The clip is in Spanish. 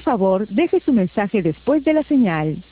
favor, deje su mensaje después de la señal.